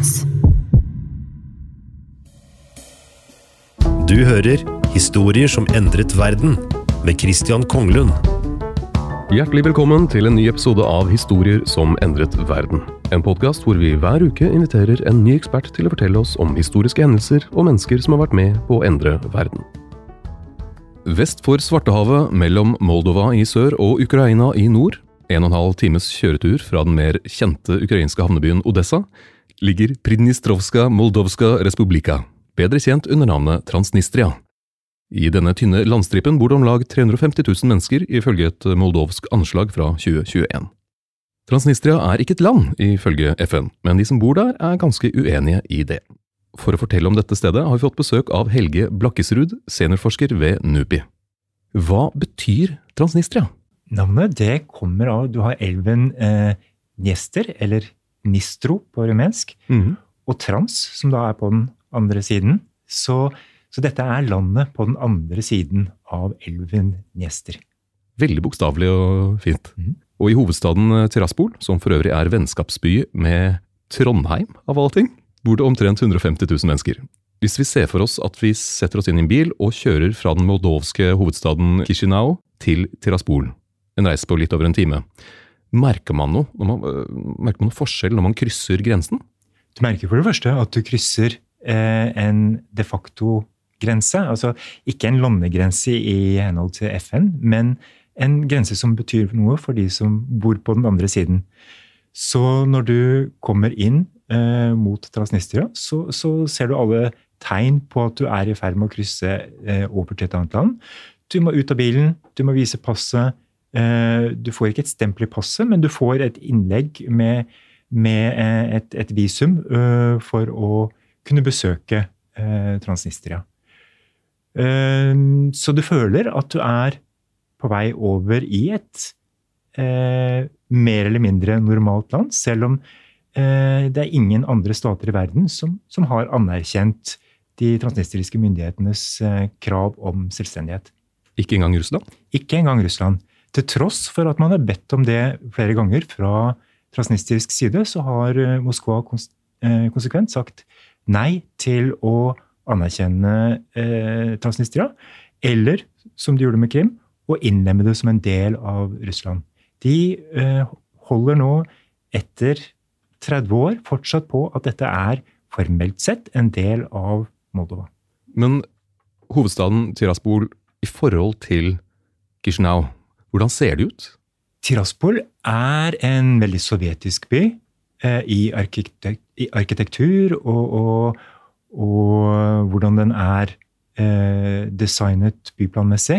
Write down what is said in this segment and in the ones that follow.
Podmas. Du hører Historier som endret verden med Christian Konglund. Hjertelig velkommen til en ny episode av Historier som endret verden. En podcast hvor vi hver uke inviterer en ny ekspert til å fortelle oss om historiske hendelser og mennesker som har vært med på å endre verden. Vest for Svartehavet, mellom Moldova i sør og Ukraina i nord, 1,5 times kjøretur fra den mer kjente ukrainske havnebyen Odessa, ligger Pridnistrovska Moldovska Respublika, bedre kjent under navnet Transnistria. I denne tynne landstripen bor det om lag 350 000 mennesker ifølge et moldovsk anslag fra 2021. Transnistria er ikke et land ifølge FN, men de som bor der er ganske uenige i det. For å fortelle om dette stedet har vi fått besøk av Helge Blakkesrud, seniorforsker ved NUPI. Hva betyr Transnistria? Navnet det kommer av, du har elven Dniester, eller Dnistro på rumensk, og Trans, som da er på den andre siden. Så dette er landet på den andre siden av elven Dniester. Veldig bokstavelig og fint. Og i hovedstaden Tiraspol, som for øvrig er vennskapsby med Trondheim av alle ting, bor det omtrent 150 000 mennesker. Hvis vi ser for oss at vi setter oss inn i en bil og kjører fra den moldovske hovedstaden Chisinau til Tiraspol, en reise på litt over en time, merker man noe forskjell når man krysser grensen? Du merker for det første at du krysser en de facto grense, altså ikke en landegrense i henhold til FN, men en grense som betyr noe for de som bor på den andre siden. Så når du kommer inn mot Transnistria, så ser du alle tegn på at du er i ferd med å krysse over til et annet land. Du må ut av bilen, du må vise passet, du får ikke et stempel i passet, men du får et innlegg med et visum for å kunne besøke Transnistria. Så du føler at du er på vei over i et mer eller mindre normalt land, selv om det er ingen andre stater i verden som har anerkjent de transnistriske myndighetenes krav om selvstendighet. Ikke engang Russland? Ikke engang Russland. Til tross for at man har bedt om det flere ganger fra transnistrisk side, så har Moskva konsekvent sagt nei til å anerkjenne Transnistria, eller, som de gjorde med Krim, å innlemme det som en del av Russland. De holder nå etter 30 år fortsatt på at dette er formelt sett en del av Moldova. Men hovedstaden Tiraspol i forhold til Chisinau, hvordan ser det ut? Tiraspol er en veldig sovjetisk by i arkitektur og hvordan den er designet byplanmessig.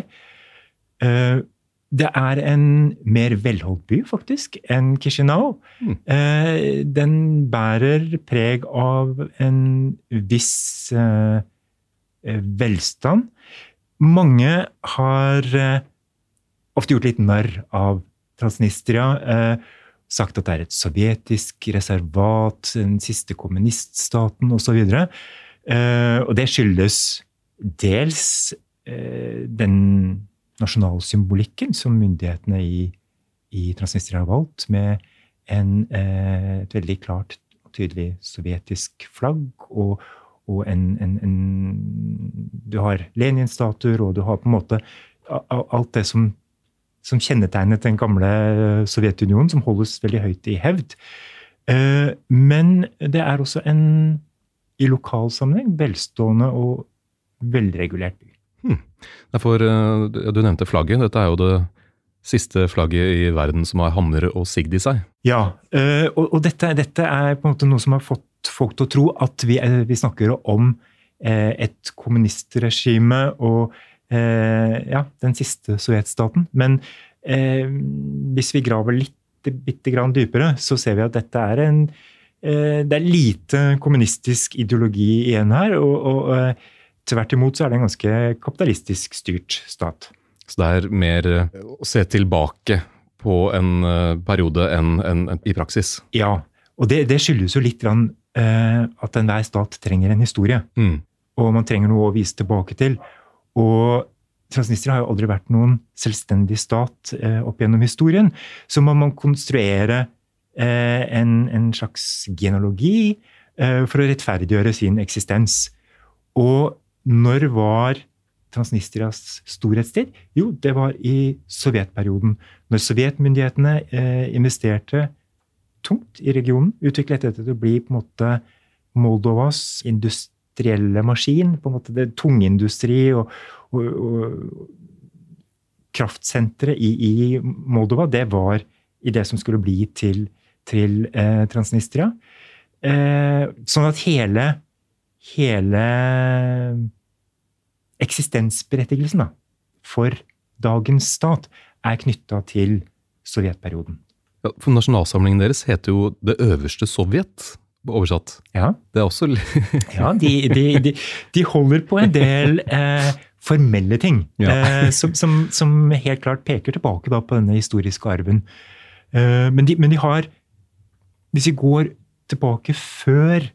Det er en mer velholdt by, faktisk, enn Chisinau. Den bærer preg av en viss velstand. Mange har ofte gjort litt narr av Transnistria, sagt at det er et sovjetisk reservat, den siste kommuniststaten og så videre. Og det skyldes dels den nasjonalsymbolikken som myndighetene i Transnistria har valgt, med et veldig klart og tydelig sovjetisk flagg, og du har Lenin-statuer, og du har på en måte alt det som kjennetegnet den gamle Sovjetunionen, som holdes veldig høyt i hevd. Men det er også i lokalsammenheng velstående og velregulert by. Du nevnte flagget. Dette er jo det siste flagget i verden som har hammer og sigd i seg. Ja, og dette er på en måte noe som har fått folk til å tro at vi snakker om et kommunistregime og den siste sovjetstaten. Men hvis vi graver bitte grann dypere, så ser vi at dette er det er lite kommunistisk ideologi igjen her, og tvert imot så er det en ganske kapitalistisk styrt stat. Så det er mer å se tilbake på en periode enn i praksis? Ja, og det skyldes jo litt at enhver stat trenger en historie. Og man trenger noe å vise tilbake til. Og Transnistria har jo aldri vært noen selvstendig stat opp gjennom historien. Så man må konstruere en slags genealogi for å rettferdiggjøre sin eksistens. Og når var Transnistrias storhetstid? Jo, det var i sovjetperioden. Når sovjetmyndighetene investerte tungt i regionen, utviklet dette til å bli på en måte Moldovas industrielle maskin, på en måte det tungindustri og kraftsenteret i Moldova, det var i det som skulle bli til Transnistria. Sånn at hele eksistensberettigelsen for dagens stat knyttet til sovjetperioden. Ja, for nasjonalsamlingen deres heter jo Det øverste Sovjet, oversatt. Ja. Det også... Ja, de holder på en del formelle ting, som helt klart peker tilbake da, på denne historiske arven. Men de har, hvis vi går tilbake før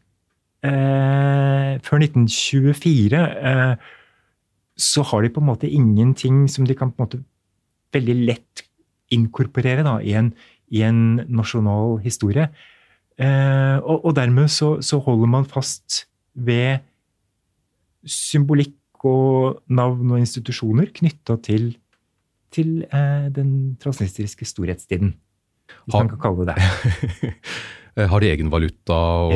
1924, så har de på en måte ingenting som de kan på en måte veldig lett inkorporere da, i en nasjonal historie. Og dermed så holder man fast ved symbolikk og navn og institusjoner knyttet til den transnistriske storhetstiden, hvis man kan kalle det det. Har de egen valuta?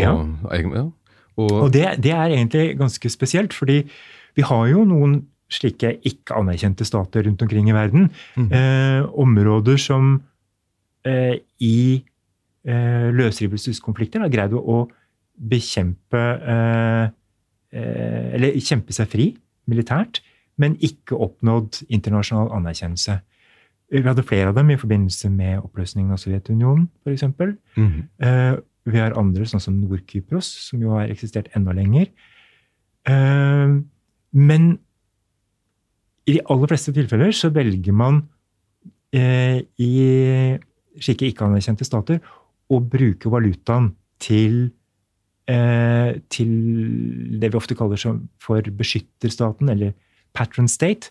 Og det egentlig ganske spesielt, fordi vi har jo noen slike ikke anerkjente stater rundt omkring i verden. Områder som i løsrivelseskonflikter har greid å bekjempe eller kjempe seg fri militært, men ikke oppnådd internasjonal anerkjennelse. Vi hadde flere av dem i forbindelse med oppløsningen av Sovjetunionen, for eksempel. Vi har andre, sånn som Nord-Kypros, som jo har eksistert enda lenger. Men i de aller fleste tilfeller så velger man i slike ikke-anerkjente stater å bruke valutaen til det vi ofte kaller for beskytterstaten, eller patron state.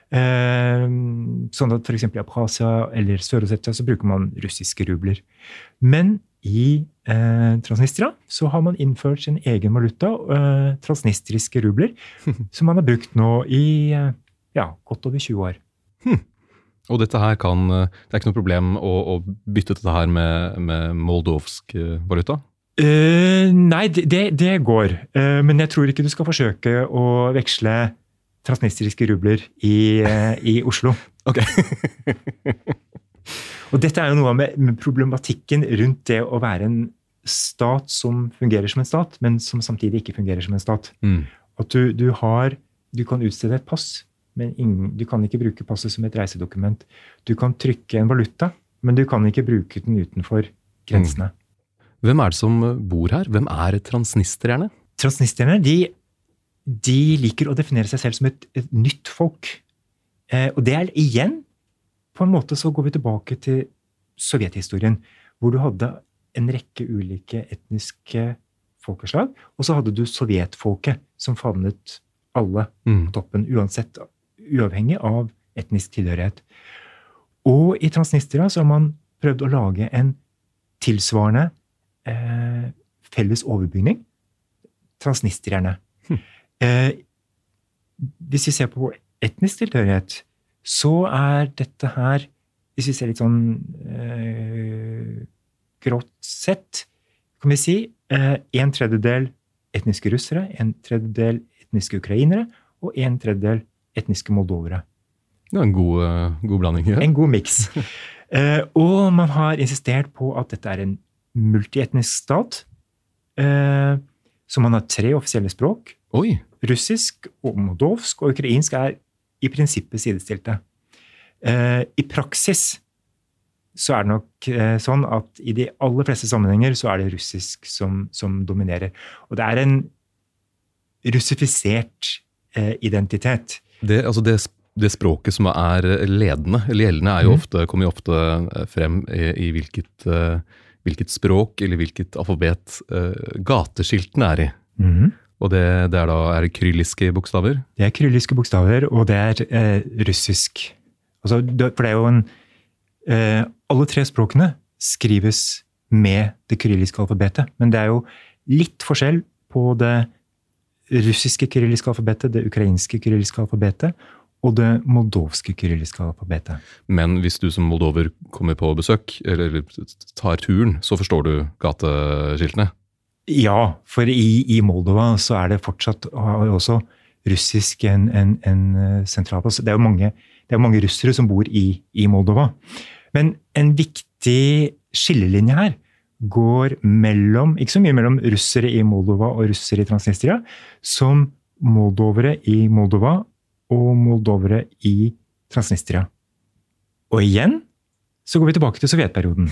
Sånn at for eksempel i Abkhazia eller Sør-Ossetia så bruker man russiske rubler. Men i Transnistria så har man innført sin egen valuta, transnistriske rubler, som man har brukt nå i godt over 20 år. Og dette her det er ikke noe problem å bytte dette her med moldovsk valuta? Nei, det går. Men jeg tror ikke du skal forsøke å veksle transnistriske rubler i Oslo. Ok. Og dette er jo noe med problematikken rundt det å være en stat som fungerer som en stat, men som samtidig ikke fungerer som en stat. At du kan utstede et pass, men du kan ikke bruke passet som et reisedokument. Du kan trykke en valuta, men du kan ikke bruke den utenfor grensene. Hvem er det som bor her? Hvem er transnistrierne? Transnistrierne, de liker å definere seg selv som et nytt folk. Og det igjen, på en måte så går vi tilbake til sovjethistorien, hvor du hadde en rekke ulike etniske folkeslag, og så hadde du sovjetfolket som favnet alle på toppen, uavhengig av etnisk tilhørighet. Og i Transnistria så har man prøvd å lage en tilsvarende felles overbygning. Transnistrierne. Hvis vi ser på etnisk tilhørighet, så dette her, hvis vi ser litt sånn grått sett, kan vi si 1/3 etniske russere, 1/3 etniske ukrainere og 1/3 etniske moldovere. Det er en god blanding. Ja. En god miks. Og man har insistert på at dette en multietnisk stat, så man har 3 offisielle språk. Oi! Russisk, og moldovsk og ukrainsk i prinsippet sidestilte. I praksis så det nok sånn at i de aller fleste sammenhenger så det russisk som dominerer. Og det en russifisert identitet. Det språket som ledende, eller gjeldende, kommer jo ofte frem i hvilket språk eller hvilket alfabet gateskiltene i. Og det da kyrilliske bokstaver? Det kyrilliske bokstaver, og det russisk. Altså, for det jo alle 3 språkene skrives med det kyrilliske alfabetet. Men det jo litt forskjell på det russiske kyrilliske alfabetet, det ukrainske kyrilliske alfabetet, og det moldovske kyrilliske alfabetet. Men hvis du som moldover kommer på besøk, eller tar turen, så forstår du gateskiltene? Ja, for i Moldova så det fortsatt også russisk en sentral plass. Det jo mange russere som bor i Moldova. Men en viktig skillelinje her går mellom, ikke så mye mellom russere i Moldova og russere i Transnistria, som moldovere i Moldova og moldovere i Transnistria. Og igjen så går vi tilbake til sovjetperioden.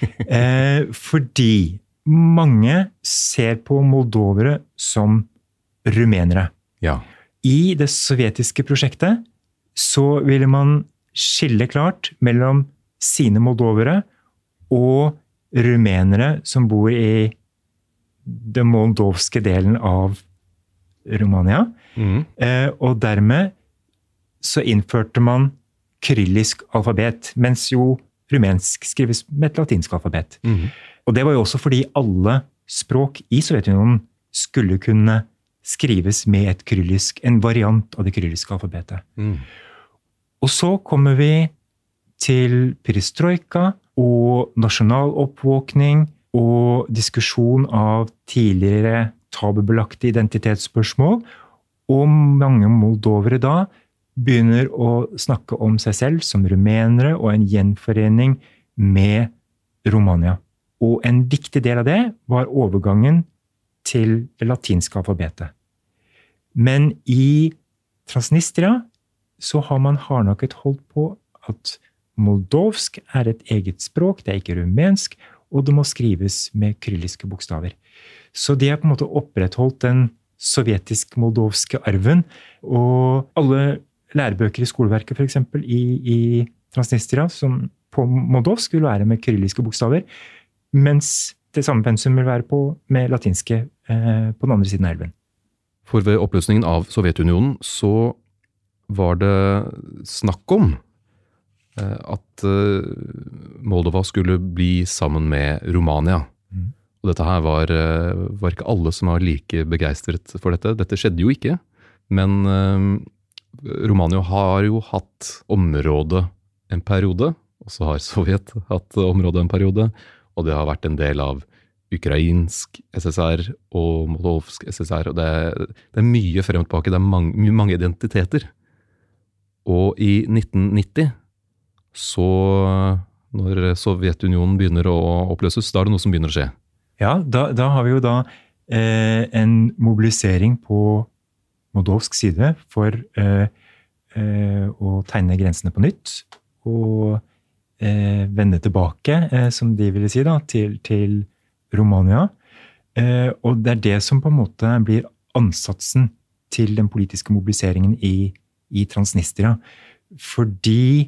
Fordi mange ser på moldovere som rumenere. Ja. I det sovjetiske prosjektet så ville man skille klart mellom sine moldovere og rumenere som bor i den moldovske delen av Romania. Og dermed så innførte man kyrillisk alfabet, mens jo rumensk skrives med et latinsk alfabet. Og det var jo også fordi alle språk i Sovjetunionen skulle kunne skrives med en variant av det kyrilliske alfabetet. Og så kommer vi til perestrojka og nasjonal oppvåkning og diskusjon av tidligere tabubelagte identitetsspørsmål, og mange moldovere da begynner å snakke om seg selv som rumenere og en gjenforening med Romania. Og en viktig del av det var overgangen til det latinske alfabetet. Men i Transnistria så har man hardnakket holdt på at moldovsk et eget språk, det ikke rumensk, og det må skrives med kyrilliske bokstaver. Så de har på en måte opprettholdt den sovjetisk-moldovske arven, og alle lærebøker i skoleverket for eksempel i Transnistria, som på moldovsk vil være med kyrilliske bokstaver, mens det samme pensum vil være med latinske på den andre siden av elven. For ved oppløsningen av Sovjetunionen så var det snakk om at Moldova skulle bli sammen med Romania. Og dette her var ikke alle som var like begeistret for dette. Dette skjedde jo ikke, men Romania har jo hatt område en periode, og så har Sovjet hatt område en periode, og det har vært en del av ukrainsk SSR og moldovsk SSR, og det mye frem og tilbake, det mange identiteter. Og i 1990, så når Sovjetunionen begynner å oppløses, da det noe som begynner å skje. Ja, da har vi jo en mobilisering på moldovsk side for å tegne grensene på nytt, og vende tilbake, som de ville si, til Romania. Og det det som på en måte blir ansatsen til den politiske mobiliseringen i Transnistria. Fordi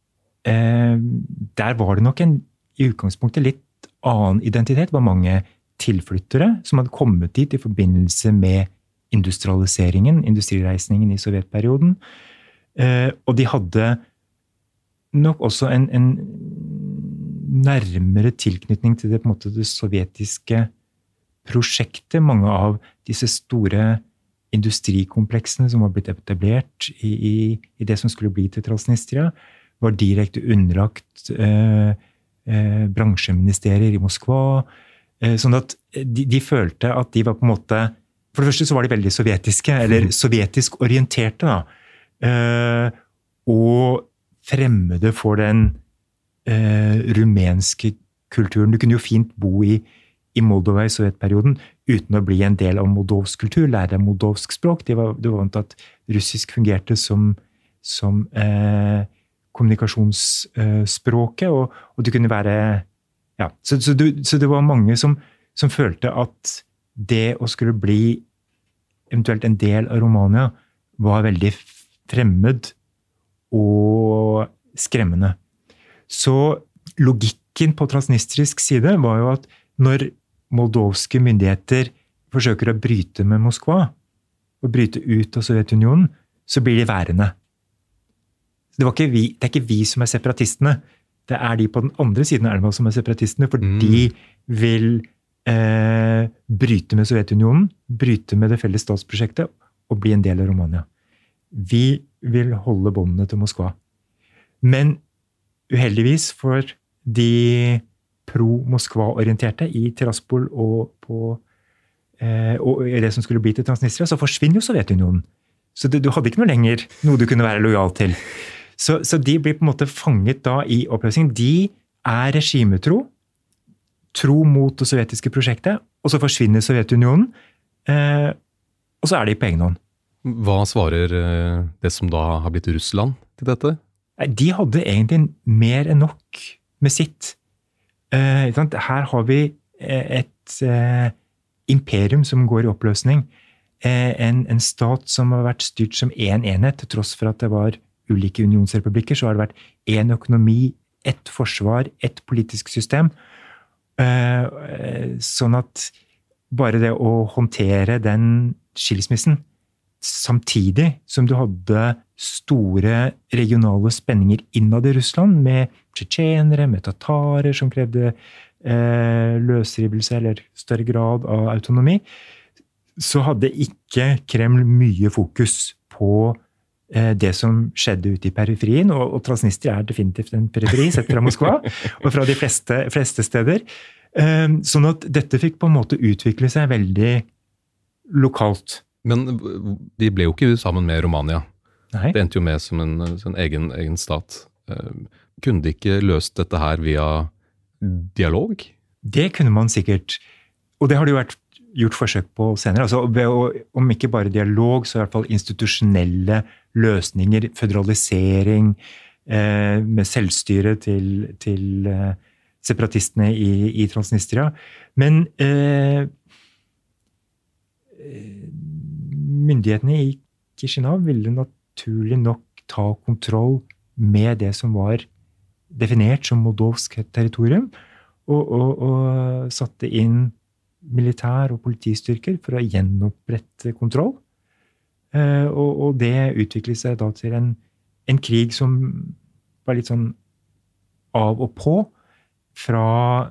der var det nok i utgangspunktet litt annen identitet. Det var mange tilflyttere som hadde kommet dit i forbindelse med industrireisningen i sovjetperioden. Og de hadde nok også en nærmere tilknytning til det, på en måte, det sovjetiske prosjektet. Mange av disse store industrikompleksene som var blitt etablert i det som skulle bli til Transnistria, var direkte underlagt bransjeministerier i Moskva. Sånn at de følte at de var på en måte, for det første så var de veldig sovjetiske, eller sovjetisk orienterte da. Og fremmede for den rumenske kulturen. Du kunne jo fint bo i Moldova i sovjetperioden uten å bli en del av moldovsk kultur, lære moldovsk språk. Det var vant at russisk fungerte som kommunikasjonsspråket, og du kunne være, ja, så det var mange som følte at det å skulle bli eventuelt en del av Romania var veldig fremmed og skremmende. Så logikken på transnistrisk side var jo at når moldovske myndigheter forsøker å bryte med Moskva og bryte ut av Sovjetunionen, så blir de værende. Det er ikke vi som separatistene. det de på den andre siden av elva som separatistene, for de vil bryte med Sovjetunionen, bryte med det felles statsprosjektet og bli en del av Romania. Vi vil holde båndene til Moskva. Men uheldigvis for de pro-Moskva-orienterte i Tiraspol og i det som skulle bli til Transnistria, så forsvinner jo Sovjetunionen. Så du hadde ikke noe lenger noe du kunne være lojal til. Så de blir på en måte fanget da i oppløsning. De regimetro, tro mot det sovjetiske prosjektet, og så forsvinner Sovjetunionen, og så de på egen hånd. Hva svarer det som da har blitt Russland til dette? De hadde egentlig mer enn nok med sitt. Her har vi et imperium som går i oppløsning. En stat som har vært styrt som en enhet, til tross for at det var ulike unionsrepublikker, så har det vært en økonomi, et forsvar, et politisk system. Sånn at bare det å håndtere den skilsmissen, samtidig som du hadde store regionale spenninger innad i Russland, med tsjetsjenere, med tatarer som krevde løsrivelse eller større grad av autonomi, så hadde ikke Kreml mye fokus på det som skjedde ute i periferien, og Transnistria definitivt en periferi sett fra Moskva, og fra de fleste steder. Sånn at dette fikk på en måte utvikle seg veldig lokalt. Men de ble jo ikke sammen med Romania. Nei. Det endte jo med som en egen stat. Kunne de ikke løst dette her via dialog? Det kunne man sikkert, og det har det jo vært gjort forsøk på senere. Altså, om ikke bare dialog, så i hvert fall institusjonelle løsninger, føderalisering, med selvstyre til separatistene i Transnistria. Men myndighetene i Chisinau ville naturlig nok ta kontroll med det som var definert som moldovsk territorium, og satte inn militær- og politistyrker for å gjenopprette kontroll. Og det utviklet seg da til en krig som var litt sånn av og på, fra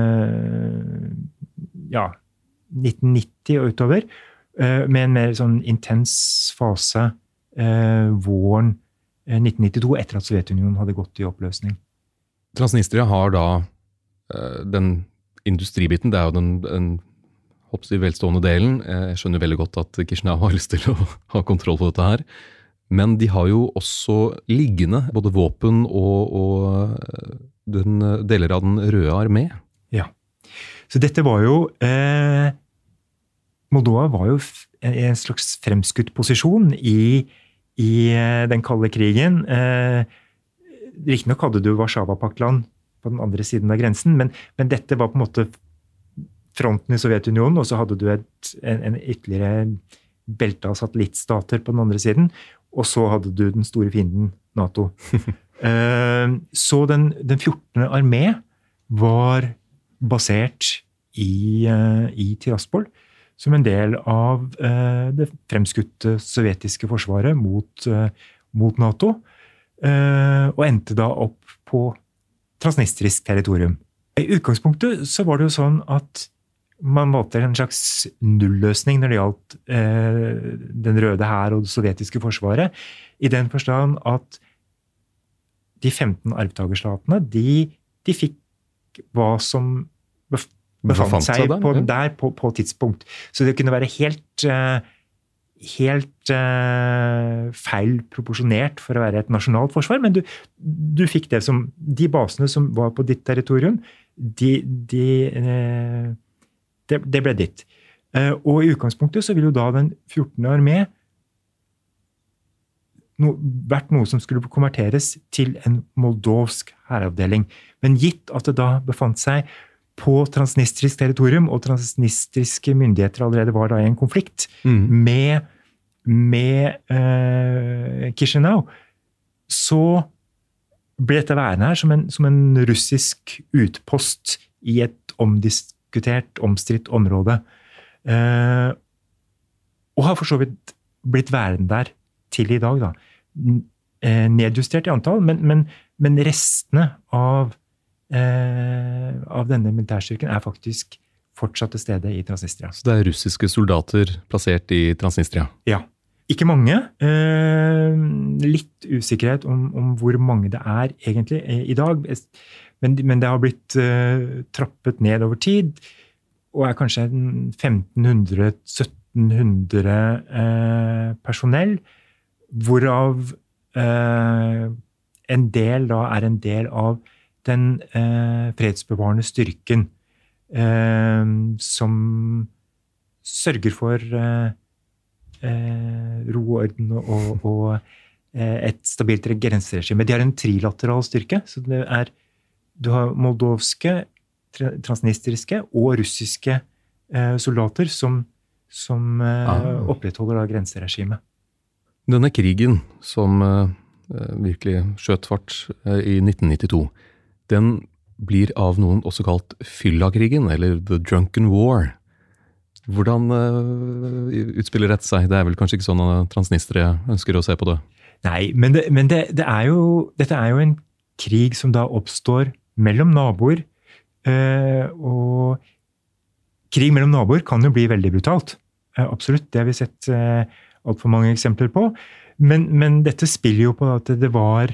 1990 og utover, med en mer sånn intens fase våren 1992, etter at Sovjetunionen hadde gått i oppløsning. Transnistria har da den industribiten, det jo den velstående delen. Jeg skjønner veldig godt at Chisinau har lyst til å ha kontroll på dette her. Men de har jo også liggende både våpen og deler av den røde armé. Ja. Så dette var jo Moldova var jo en slags fremskutt posisjon i den kalde krigen. Riktignok hadde du Warszawa-paktland på den andre siden av grensen, men dette var på en måte fronten i Sovjetunionen, og så hadde du en ytterligere belte av satellittstater på den andre siden, og så hadde du den store fienden NATO. Så den 14. armé var basert i Tiraspol, som en del av det fremskutte sovjetiske forsvaret mot NATO, og endte da opp på transnistrisk territorium. I utgangspunktet så var det jo sånn at man valgte en slags nulløsning når det gjaldt den røde hær og det sovjetiske forsvaret, i den forstand at de 15 arvtagerstatene, de fikk hva som befant seg på tidspunkt. Så det kunne være helt feil proporsjonert for å være et nasjonalt forsvar, men du fikk det som de basene som var på ditt territorium, det ble ditt. Og i utgangspunktet så ville jo da den 14. armé vært noe som skulle konverteres til en moldovsk hæravdeling. Men gitt at det da befant seg på transnistrisk territorium, og transnistriske myndigheter allerede var da i en konflikt med Chisinau, så ble dette værende her som en russisk utpost i et omdiskutert, omstridt område. Og har for så vidt blitt værende der til i dag. Da. nedjustert i antall, men restene av denne militærstyrken faktisk fortsatt til stede i Transnistria. Så det russiske soldater plassert i Transnistria? Ja. Ikke mange. Litt usikkerhet om hvor mange det egentlig i dag. Men det har blitt trappet ned over tid, og kanskje 1500-1700 personell, hvorav en del da en del av den fredsbevarende styrken som sørger for ro og orden og et stabilt grenseregime. De har en trilateral styrke, så du har moldovske, transnistriske og russiske soldater som opprettholder grenseregimet. Denne krigen som virkelig skjøt fart i 1992, den blir av noen også kalt Fylla-krigen, eller The Drunken War. Hvordan utspiller dette seg? Det vel kanskje ikke sånn at transnistere ønsker å se på det? Nei, men dette er jo en krig som da oppstår mellom naboer, og krig mellom naboer kan jo bli veldig brutalt. Absolutt, det har vi sett alt for mange eksempler på. Men dette spiller jo på at det var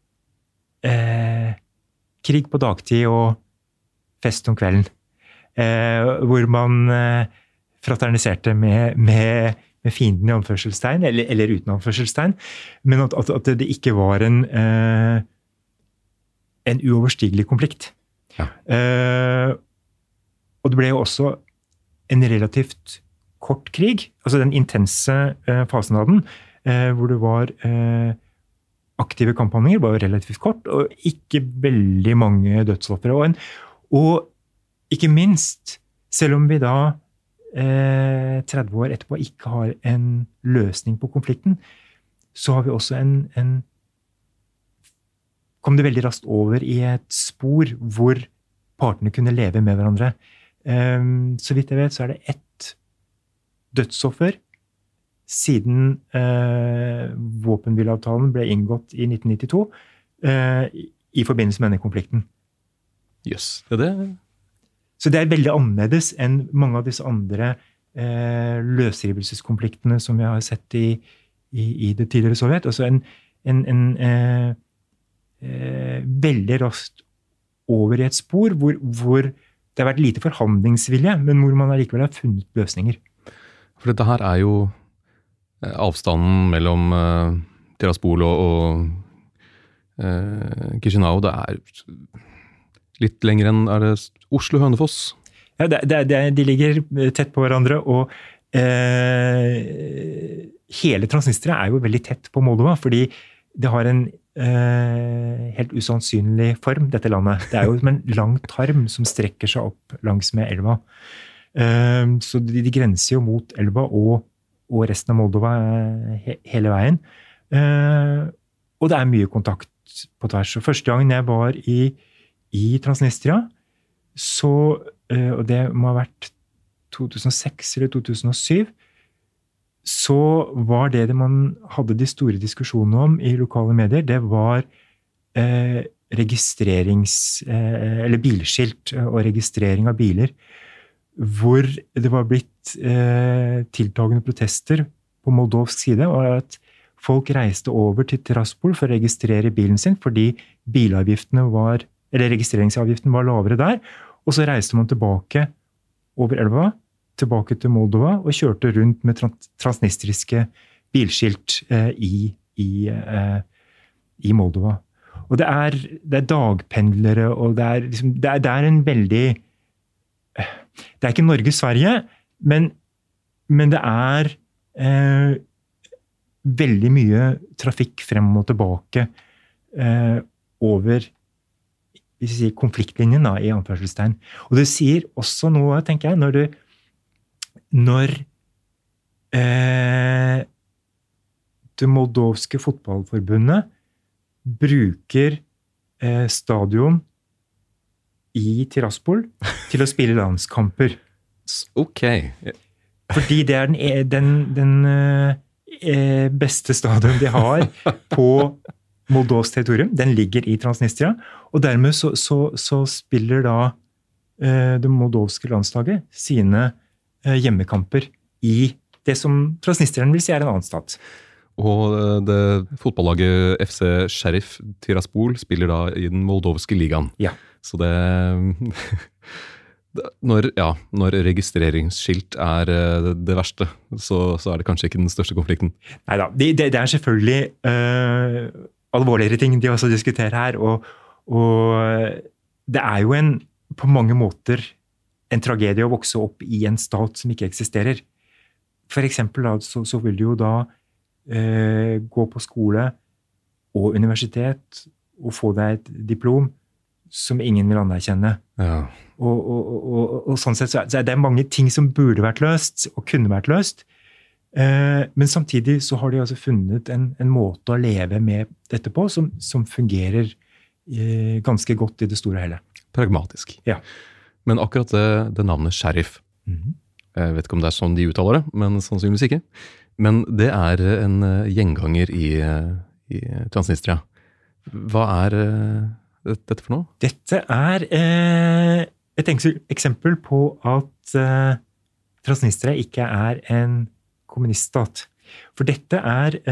krig på dagtid og fest om kvelden, hvor man fraterniserte med fienden i anførselstegn, eller uten anførselstegn, men at det ikke var en uoverstigelig konflikt. Ja. Og det ble jo også en relativt kort krig, altså den intense fasen av den, hvor det var aktive kamphandlinger, var relativt kort, og ikke veldig mange dødsoffer. Og ikke minst, selv om vi da 30 år etterpå ikke har en løsning på konflikten, så har vi også kom det veldig raskt over i et spor hvor partene kunne leve med hverandre. Så vidt jeg vet, så det ett dødsoffer siden våpenhvileavtalen ble inngått i 1992 i forbindelse med denne konflikten. Jøss, det? Så det veldig annerledes enn mange av disse andre løsrivelseskonfliktene som vi har sett i det tidligere Sovjet. Altså en veldig raskt over i et spor hvor det har vært lite forhandlingsvilje, men hvor man allikevel har funnet løsninger. For dette her jo avstanden mellom Tiraspol og Chisinau, det litt lenger enn det Oslo-Hønefoss? Ja, de ligger tett på hverandre, og hele Transnistria jo veldig tett på Moldova, fordi det har en helt usannsynlig form, dette landet. Det jo som en lang tarm som strekker seg opp langs med elva. Så de grenser jo mot elva og resten av Moldova hele veien. Og det mye kontakt på tvers. Så første gangen jeg var i Transnistria, og det må ha vært 2006 eller 2007, så var det man hadde de store diskusjonene om i lokale medier, det var eller bilskilt og registrering av biler, hvor det var blitt tiltagende protester på moldovsk side, og at folk reiste over til Tiraspol for å registrere bilen sin, fordi registreringsavgiften var lavere der, og så reiste man tilbake over elva, tilbake til Moldova, og kjørte rundt med transnistriske bilskilt i Moldova. Og det dagpendlere, og det en veldig... Det ikke Norge-Sverige, men det veldig mye trafikk frem og tilbake over konfliktlinjen da, i anførselstegn. Og det sier også noe, tenker jeg, når det moldovske fotballforbundet bruker stadion i Tiraspol til å spille landskamper. Ok. Fordi det den beste stadion de har på Moldovs territorium. Den ligger i Transnistria, og dermed så spiller da det moldovske landslaget sine hjemmekamper i det som Transnistrien vil si en annen stat. Og det fotballaget FC Sheriff Tiraspol spiller da i den moldovske ligaen. Ja. Så det når registreringsskilt det verste, så det kanskje ikke den største konflikten. Neida, det selvfølgelig alvorligere ting de også diskuterer her, og det jo på mange måter en tragedie å vokse opp i en stat som ikke eksisterer. For eksempel da, så vil du jo da gå på skole og universitet og få deg et diplom som ingen vil anerkjenne. Ja. Og sånn sett så det mange ting som burde vært løst og kunne vært løst, men samtidig så har de altså funnet en måte å leve med dette på som fungerer ganske godt i det store hele. Pragmatisk. Ja. Men akkurat det navnet Sheriff, jeg vet ikke om det sånn de uttaler det, men sannsynligvis ikke. Men det en gjenganger i Transnistria. Hva dette for noe? Dette et eksempel på at Transnistria ikke en kommuniststat. For dette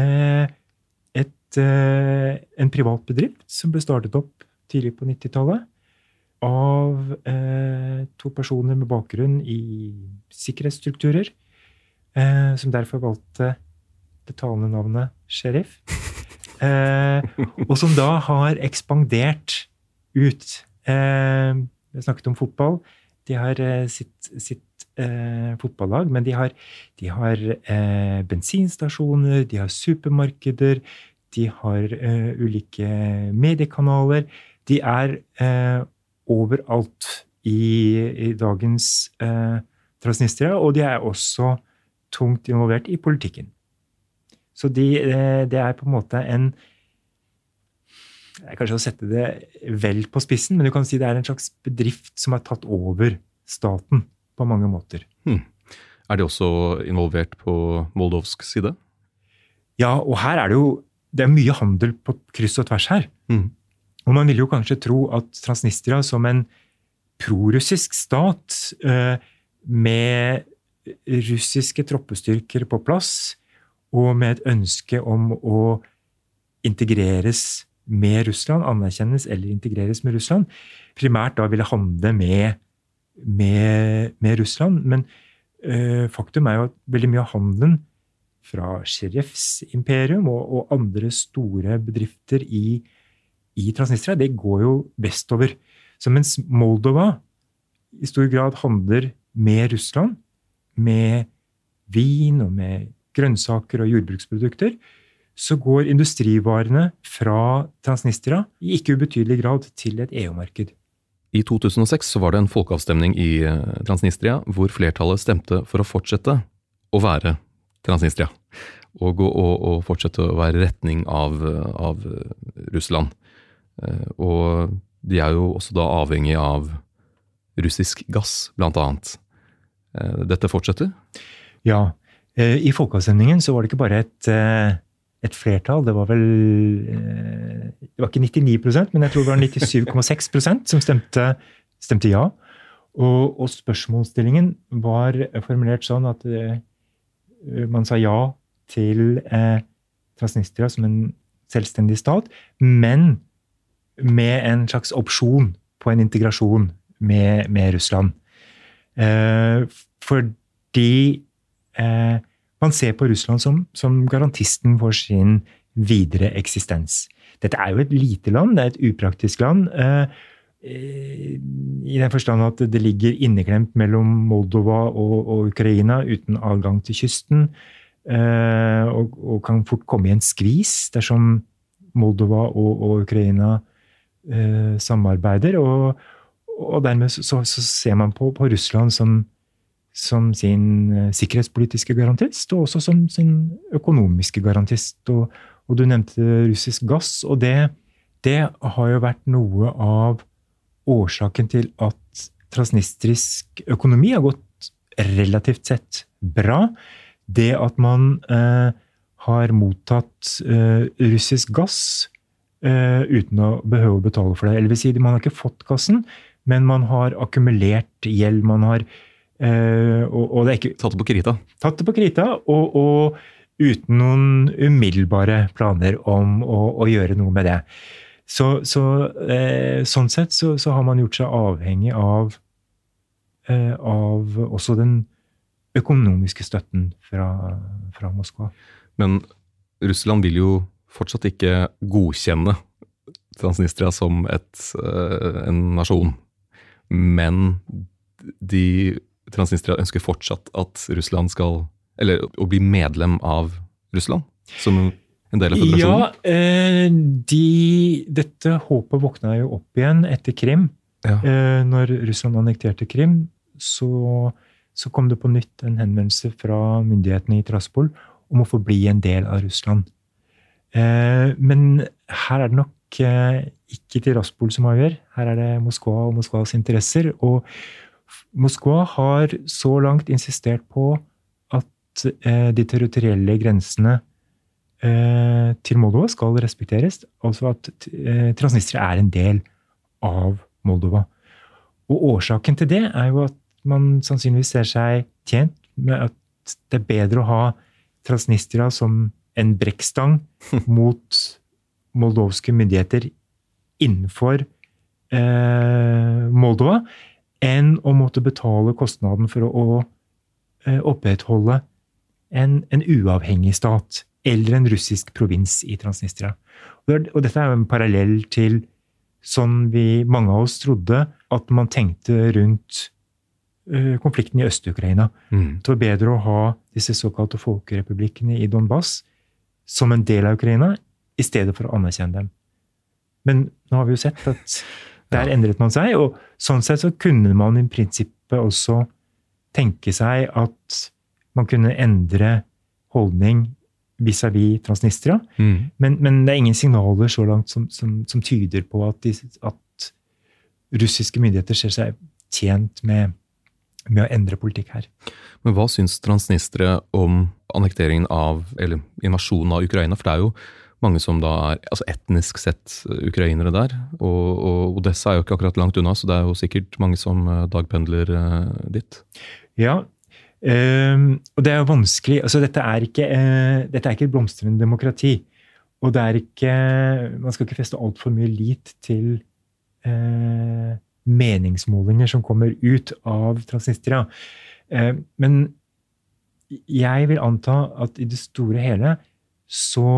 en privat bedrift som ble startet opp tidlig på 90-tallet av 2 personer med bakgrunn i sikkerhetsstrukturer, som derfor valgte det talende navnet Sheriff, og som da har ekspandert ut. Vi snakket om fotball. De har sitt fotballag, men de har bensinstasjoner, de har supermarkeder, de har ulike mediekanaler. De overalt i dagens Transnistria, og de også tungt involvert i politikken. Så det på en måte kanskje å sette det vel på spissen, men du kan si det en slags bedrift som har tatt over staten på mange måter. De også involvert på moldovsk side? Ja, og her det mye handel på kryss og tvers her. Og man vil jo kanskje tro at Transnistria som en prorussisk stat med russiske troppestyrker på plass, og med et ønske om å integreres med Russland, anerkjennes eller integreres med Russland, primært da ville handle med Russland, men faktum jo at veldig mye av handelen fra Sheriffs imperium og andre store bedrifter i Transnistria, det går jo vestover. Så mens Moldova i stor grad handler med Russland, med vin og med grønnsaker og jordbruksprodukter, så går industrivarene fra Transnistria i ikke ubetydelig grad til et EU-marked. I 2006 så var det en folkeavstemning i Transnistria hvor flertallet stemte for å fortsette å være Transnistria og fortsette å være retning av Russland. Og de jo også da avhengig av russisk gass, blant annet. Dette fortsetter? Ja, i folkeavstemningen så var det ikke bare et flertall, det var ikke 99%, men jeg tror det var 97,6% som stemte ja. Og spørsmålsstillingen var formulert sånn at man sa ja til Transnistria som en selvstendig stat, men med en slags opsjon på en integrasjon med Russland. Fordi man ser på Russland som garantisten for sin videre eksistens. Dette jo et lite land, det et upraktisk land, i den forstand at det ligger inneklemt mellom Moldova og Ukraina uten adgang til kysten, og kan fort komme i en skvis dersom Moldova og Ukraina samarbeider, og dermed så ser man på Russland som sin sikkerhetspolitiske garantist, og også som sin økonomiske garantist. Og du nevnte russisk gass, og det har jo vært noe av årsaken til at transnistrisk økonomi har gått relativt sett bra. Det at man har mottatt russisk gass uten å behøve å betale for det. Eller vil si, man har ikke fått gassen, men man har akkumulert gjeld, man har og det er ikke Tatt det på krita. Tatt det på krita, og uten noen umiddelbare planer om å gjøre noe med det. Sånn sett så har man gjort seg avhengig av også den økonomiske støtten fra Moskva. Men Russland vil jo fortsatt ikke godkjenne Transnistria som en nasjon. Men Transnistria ønsker fortsatt at Russland å bli medlem av Russland, som en del av føderasjonen? Ja, dette håpet våkna jo opp igjen etter Krim. Ja. Når Russland annekterte Krim, så kom det på nytt en henvendelse fra myndighetene i Tiraspol om å få bli en del av Russland. Men her er det nok ikke Tiraspol som avgjør. Her er det Moskva og Moskvas interesser. Og Moskva har så langt insistert på at de territorielle grensene til Moldova skal respekteres, altså at Transnistria er en del av Moldova. Og årsaken til det er jo at man sannsynligvis ser seg tjent med at det er bedre å ha Transnistria som en brekkstang mot moldovske myndigheter innenfor Moldova, enn å måtte betale kostnaden for å opprettholde en uavhengig stat eller en russisk provins i Transnistria. Og dette er jo en parallell til sånn mange av oss trodde at man tenkte rundt konflikten i Øst-Ukraina. Det var bedre å ha disse såkalte folkerepublikkene i Donbass som en del av Ukraina, i stedet for å anerkjenne dem. Men nå har vi jo sett at der endret man seg, og sånn sett så kunne man i prinsippet også tenke seg at man kunne endre holdning vis-à-vis Transnistria, men det er ingen signaler så langt som tyder på at russiske myndigheter ser seg tjent med å endre politikk her. Men hva syns Transnistria om annekteringen eller invasjonen av Ukraina? For det er jo mange som da er etnisk sett ukrainere der, og Odessa er jo ikke akkurat langt unna, så det er jo sikkert mange som dagpendler dit. Ja, og det er jo vanskelig, altså dette er ikke et blomstrende demokrati, og det er ikke, man skal ikke feste alt for mye lit til meningsmålinger som kommer ut av Transnistria. Men jeg vil anta at i det store hele så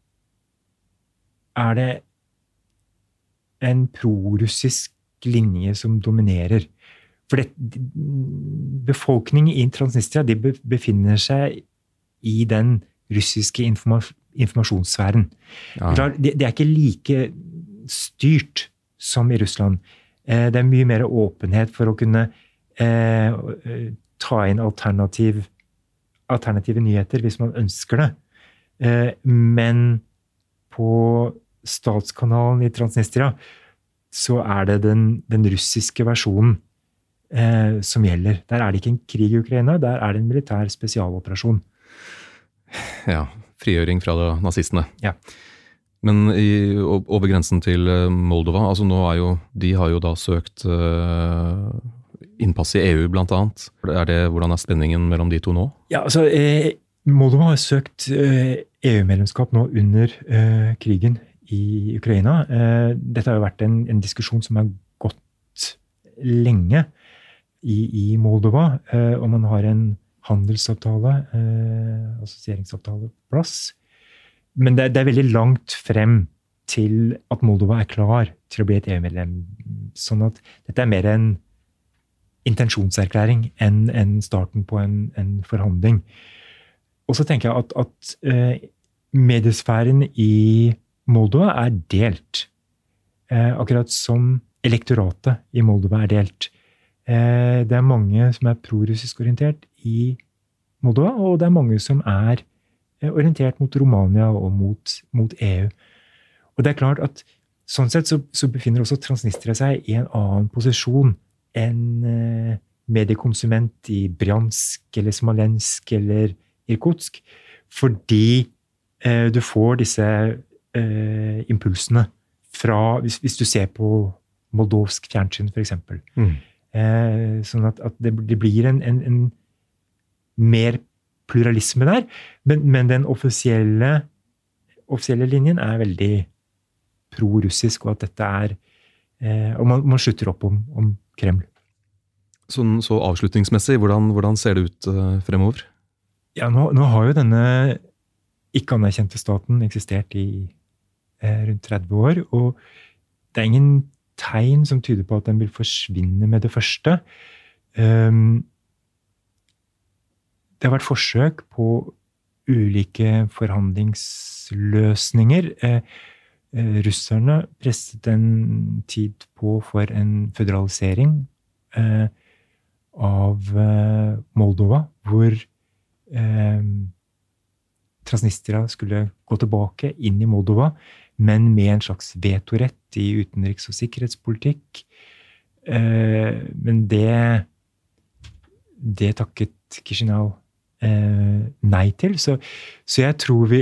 er det en prorussisk linje som dominerer. For befolkningen i Transnistria de befinner seg i den russiske informasjonssfæren. Ja. Det er ikke like styrt som i Russland. Det er mye mer åpenhet for å kunne ta inn alternative nyheter hvis man ønsker det. Men på statskanalen i Transnistria så er det den russiske versjonen som gjelder. Der er det ikke en krig i Ukraina, der er det en militær spesialoperasjon. Ja, frigjøring fra nazistene. Ja. Men over grensen til Moldova, altså de har jo da søkt innpass i EU blant annet. Hvordan er spenningen mellom de to nå? Ja, altså Moldova har søkt EU-medlemskap nå under krigen i Ukraina. Dette har jo vært en diskusjon som har gått lenge i Moldova, og man har en handelsavtale, assosieringsavtale på plass. Men det er veldig langt frem til at Moldova er klar til å bli et EU-medlem. Sånn at dette er mer en intensjonserklæring enn starten på en forhandling. Og så tenker jeg at mediesfæren i Moldova er delt. Akkurat som elektoratet i Moldova er delt. Det er mange som er prorussisk orientert i Moldova, og det er mange som er orientert mot Romania og mot EU. Og det er klart at sånn sett så befinner også Transnistria seg i en annen posisjon enn mediekonsument i Bryansk eller Smolensk eller Irkutsk, fordi du får disse impulsene fra, hvis du ser på moldovsk fjernsyn for eksempel. Sånn at det blir en mer pluralisme der, men den offisielle linjen veldig pro-russisk, og at dette og man slutter opp om Kreml. Så avslutningsmessig, hvordan ser det ut fremover? Ja, nå har jo denne ikke-anerkjente staten eksistert i rundt 30 år, og det ingen tegn som tyder på at den vil forsvinne med det første. Det har vært forsøk på ulike forhandlingsløsninger. Russerne presset en tid på for en føderalisering av Moldova, hvor Transnistria skulle gå tilbake inn i Moldova, men med en slags vetorett i utenriks- og sikkerhetspolitikk. Men det takket Chisinau nei til. Så jeg tror vi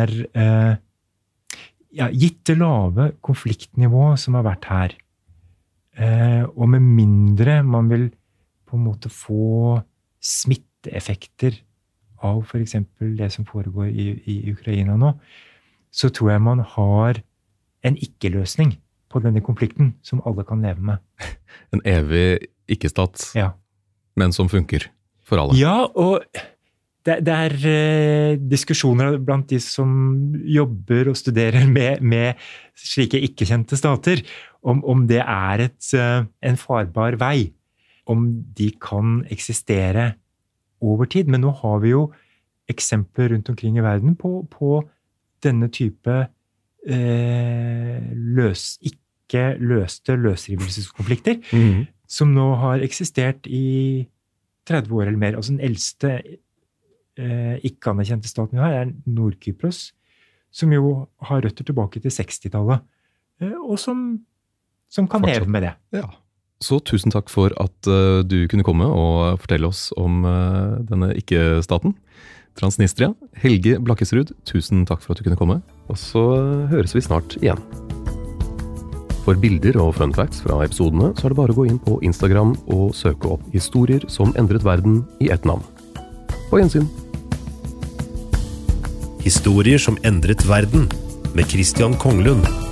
gitt det lave konfliktnivå som har vært her, og med mindre man vil på en måte få smitteeffekter av for eksempel det som foregår i Ukraina nå, så tror jeg man har en ikke-løsning på denne konflikten som alle kan leve med. En evig ikke-stat, men som funker for alle. Ja, og det diskusjoner blant de som jobber og studerer med slike ikke-kjente stater, om det en farbar vei, om de kan eksistere over tid. Men nå har vi jo eksempler rundt omkring i verden på denne type ikke løste løsrivelseskonflikter, som nå har eksistert i 30 år eller mer. Altså den eldste ikke-anerkjente staten vi har Nord-Kypros, som jo har røtter tilbake til 60-tallet, og som kan leve med det. Ja. Så tusen takk for at du kunne komme og fortelle oss om denne ikke-staten, Transnistria. Helge Blakkesrud, tusen takk for at du kunne komme, og så høres vi snart igjen. For bilder og fun facts fra episodene, så det bare å gå inn på Instagram og søke opp historier som endret verden i ett navn. På gjensyn! Historier som endret verden, med Christian Konglund.